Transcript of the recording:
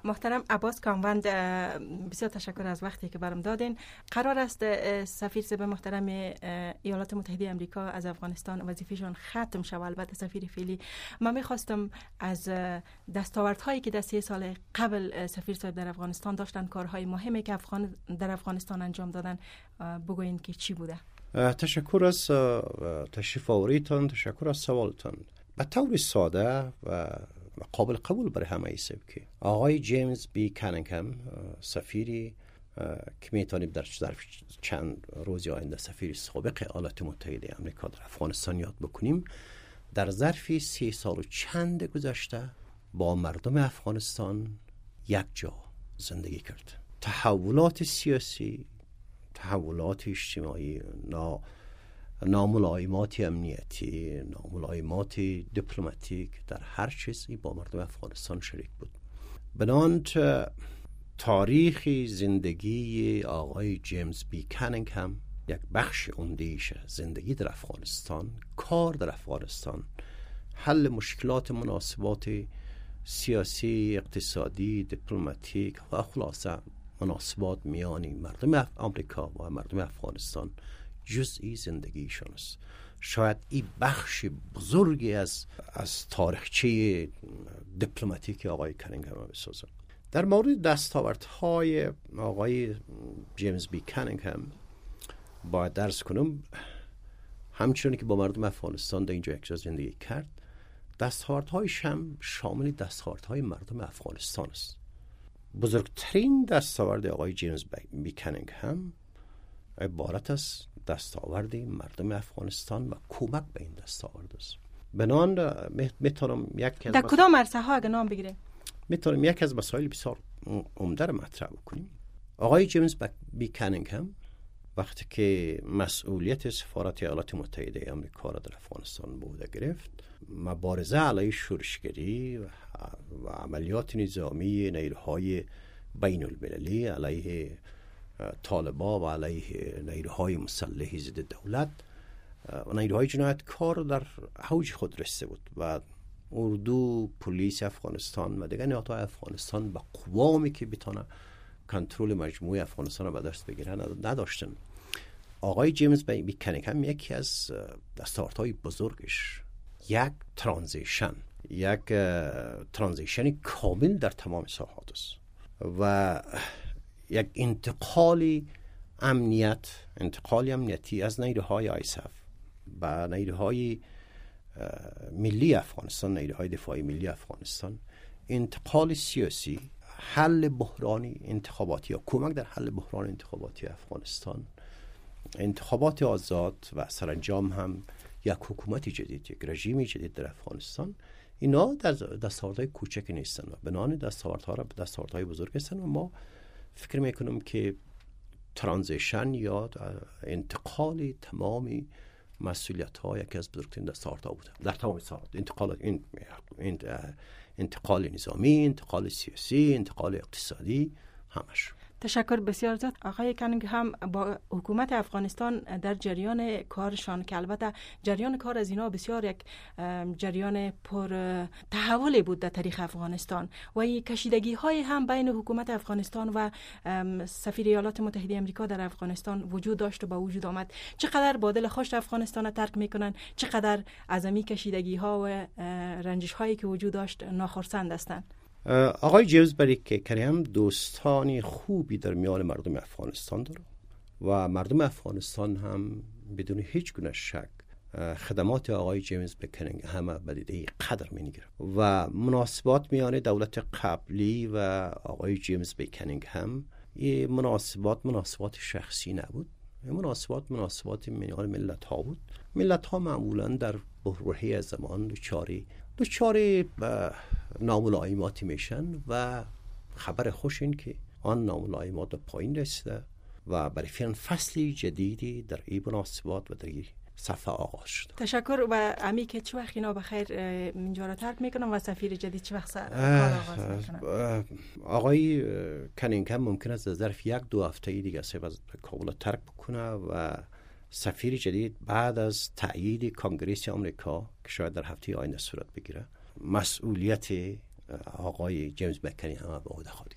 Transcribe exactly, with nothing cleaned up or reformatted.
محترم عباس کاموند، بسیار تشکر از وقتی که برام دادین. قرار است سفیر صاحب محترم ایالات متحده آمریکا از افغانستان وظیفه‌شان ختم شود. البته سفیر فعلی، من می‌خواستم از دستاوردهایی که در سه سال قبل سفیر صاحب در افغانستان داشتن، کارهای مهمی که افغان در افغانستان انجام دادن، بگوین که چی بوده. تشکر از تشریف آوریتان، تشکر از سوالتان. به طور ساده و قابل قبول برای همه ایسب که آقای جیمز بی کانینگهم، سفیری که میتونیم در ظرف چند روز آینده سفیر سابق ایالات متحده آمریکا در افغانستان یاد بکنیم، در ظرف سی سال و چند گذشته با مردم افغانستان یک جا زندگی کرد. تحولات سیاسی، تحولات اجتماعی، نا ناملایمات امنیتی، ناملایمات دیپلماتیک، در هر چیزی با مردم افغانستان شریک بود. بنابراین تاریخ زندگی آقای جیمز بی کانینگهم یک بخش عمده‌ایش زندگی در افغانستان، کار در افغانستان، حل مشکلات مناسبات سیاسی، اقتصادی، دیپلماتیک و خلاصه مناسبات میانی مردم آمریکا و مردم افغانستان جزئی زندگیشان است. شاید این بخش بزرگی از از تاریخچه دیپلماتیک آقای کانینگهم بسازد. در مورد دستاوردهای آقای جیمز بی کانینگهم باید درس کنم، همچنین که با مردم افغانستان در اینجا یک جا زندگی کرد، دستاوردهایش هم شامل دستاوردهای مردم افغانستان است. بزرگترین دستاورد آقای جیمز بی کانینگهم عبارت از دستاورد مردم افغانستان و کمک به این دستاورد است. بنان میتونم یک در کدام عرصه ها اگه نام بگیریم میتونم یک از مسائل بسیار عمده را مطرح بکنیم. آقای جیمز بی کانینگهم وقتی که مسئولیت سفارت ایالات متحده آمریکا را در افغانستان بوده گرفت، مبارزه علیه شورشگری و عملیات نظامی نیروهای بین المللی علیه طالبان و علیه نیروهای مسلح ضد دولت و نیروهای جنایتکار در اوج خود رسیده بود و اردو، پلیس افغانستان و دیگر نهادهای افغانستان با قوامی که بتونه کنترل مجموعه افغانستان را به دست بگیره نداشتن. آقای جیمز بی کانینگهم یکی از دستاوردهای بزرگش یک ترانزیشن یک ترانزیشن کامل در تمام ساحات است و یک انتقال امنیت انتقال امنیتی از نیروهای آیساف به نیروهای ملی افغانستان، نیروهای دفاعی ملی افغانستان، انتقال سیاسی، حل بحران انتخاباتی یا کمک در حل بحران انتخاباتی افغانستان، انتخابات آزاد و سرانجام هم یک حکومت جدید، یک رژیم جدید در افغانستان. اینا در دستاوردهای کوچک نیستن و بنان دستاوردها را به دستاوردهای بزرگ هستن و ما فکر میکنم که ترانزیشن یا انتقال تمام مسئولیت ها یکی از بزرگترین دستاوردها بوده در تمام ساحات. انتقال انتقال نظامی، انتقال سیاسی، انتقال اقتصادی، همش. تشکر بسیار زیاد. آقای کانینگهم با حکومت افغانستان در جریان کارشان، که البته جریان کار از اینا بسیار یک جریان پر تحولی بود در تاریخ افغانستان و این کشیدگی های هم بین حکومت افغانستان و سفیر ایالات متحده آمریکا در افغانستان وجود داشت و با وجود آمد. چقدر با دل خوش افغانستان ترک میکنن، چقدر از این کشیدگی ها و رنجش هایی که وجود داشت ناخرسند هستند. آقای جیمز بی کانینگهم دوستانی خوبی در میان مردم افغانستان داره و مردم افغانستان هم بدون هیچ گونه شک خدمات آقای جیمز بی کانینگهم به دیده قدر می‌گیره و مناسبات میان دولت قبلی و آقای جیمز بی کانینگهم این مناسبات مناسبات شخصی نبود. این مناسبات مناسبات میان ملت ها بود. ملت ها معمولاً در برهه‌ای از زمان دچار دچار ناملایماتی میشن و خبر خوش این که آن ناملایمات به پایین رسیده و برای فعلا فصلی جدیدی در این مناسبات و در این صفحه آغاز شد. تشکر. و امی که چه وقت اینا بخیر اینجا را ترک میکنم و سفیر جدید چه وقت کار آغاز میکنن؟ آقای کانینگهم ممکن است ظرف یک دو هفته دیگه سه از کابل ترک بکنه و سفیر جدید بعد از تأیید کنگره آمریکا که شاید در هفته آینده صورت بگیره مسئولیت آقای جیمز مکنی هم به عهده خواهد